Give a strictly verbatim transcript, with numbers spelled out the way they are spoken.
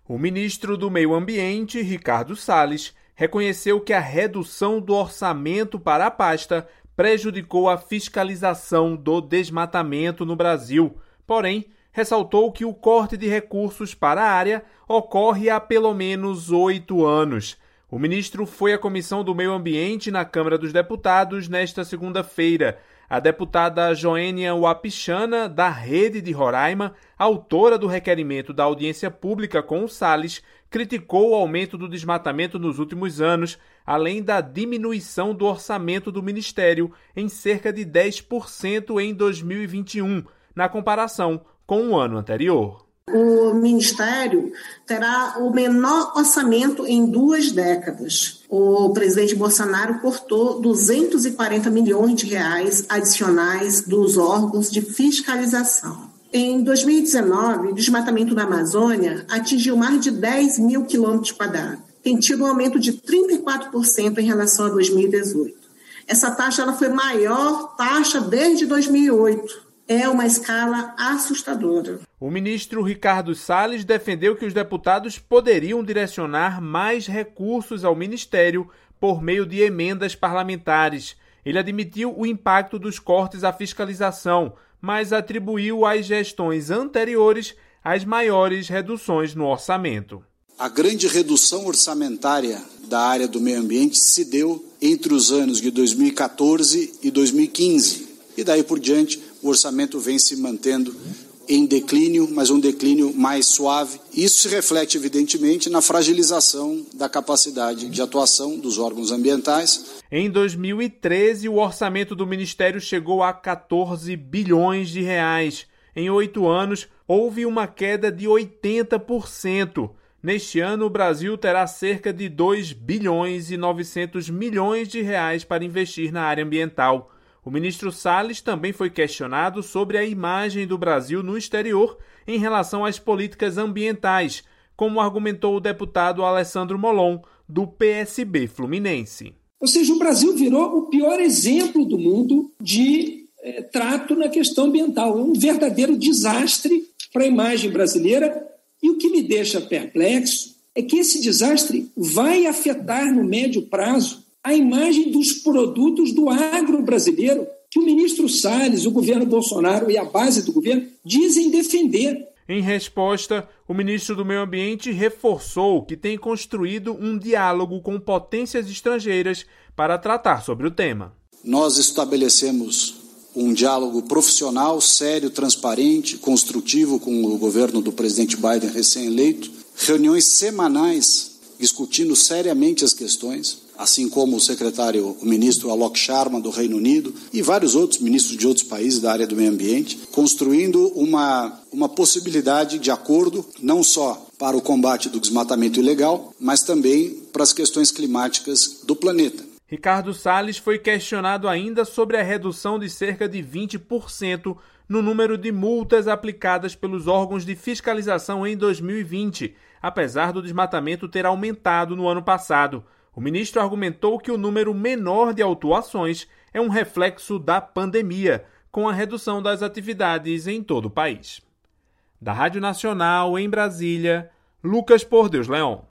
O ministro do Meio Ambiente, Ricardo Salles, reconheceu que a redução do orçamento para a pasta prejudicou a fiscalização do desmatamento no Brasil. Porém, ressaltou que o corte de recursos para a área ocorre há pelo menos oito anos. O ministro foi à Comissão do Meio Ambiente na Câmara dos Deputados nesta segunda-feira. A deputada Joênia Wapichana, da Rede de Roraima, autora do requerimento da audiência pública com o Salles, criticou o aumento do desmatamento nos últimos anos, além da diminuição do orçamento do Ministério em cerca de dez por cento em dois mil e vinte e um, na comparação com o ano anterior. O Ministério terá o menor orçamento em duas décadas. O presidente Bolsonaro cortou duzentos e quarenta milhões de reais adicionais dos órgãos de fiscalização. Em dois mil e dezenove, o desmatamento na Amazônia atingiu mais de dez mil quilômetros quadrados. Tem tido um aumento de trinta e quatro por cento em relação a dois mil e dezoito. Essa taxa ela foi a maior taxa desde dois mil e oito. É uma escala assustadora. O ministro Ricardo Salles defendeu que os deputados poderiam direcionar mais recursos ao Ministério por meio de emendas parlamentares. Ele admitiu o impacto dos cortes à fiscalização, mas atribuiu às gestões anteriores as maiores reduções no orçamento. A grande redução orçamentária da área do meio ambiente se deu entre os anos de dois mil e quatorze e dois mil e quinze. E daí por diante, o orçamento vem se mantendo em declínio, mas um declínio mais suave. Isso se reflete, evidentemente, na fragilização da capacidade de atuação dos órgãos ambientais. Em dois mil e treze, o orçamento do Ministério chegou a quatorze bilhões de reais. Em oito anos, houve uma queda de oitenta por cento. Neste ano, o Brasil terá cerca de dois bilhões e novecentos milhões de reais para investir na área ambiental. O ministro Salles também foi questionado sobre a imagem do Brasil no exterior em relação às políticas ambientais, como argumentou o deputado Alessandro Molon, do P S B fluminense. Ou seja, o Brasil virou o pior exemplo do mundo de é, trato na questão ambiental. É um verdadeiro desastre para a imagem brasileira. E o que me deixa perplexo é que esse desastre vai afetar no médio prazo a imagem dos produtos do agro brasileiro, que o ministro Salles, o governo Bolsonaro e a base do governo dizem defender. Em resposta, o ministro do Meio Ambiente reforçou que tem construído um diálogo com potências estrangeiras para tratar sobre o tema. Nós estabelecemos um diálogo profissional, sério, transparente, construtivo com o governo do presidente Biden recém-eleito, reuniões semanais discutindo seriamente as questões, assim como o secretário, o ministro Alok Sharma, do Reino Unido, e vários outros ministros de outros países da área do meio ambiente, construindo uma, uma possibilidade de acordo, não só para o combate do desmatamento ilegal, mas também para as questões climáticas do planeta. Ricardo Salles foi questionado ainda sobre a redução de cerca de vinte por cento no número de multas aplicadas pelos órgãos de fiscalização em dois mil e vinte, apesar do desmatamento ter aumentado no ano passado. O ministro argumentou que o número menor de autuações é um reflexo da pandemia, com a redução das atividades em todo o país. Da Rádio Nacional, em Brasília, Lucas Por Deus Leão.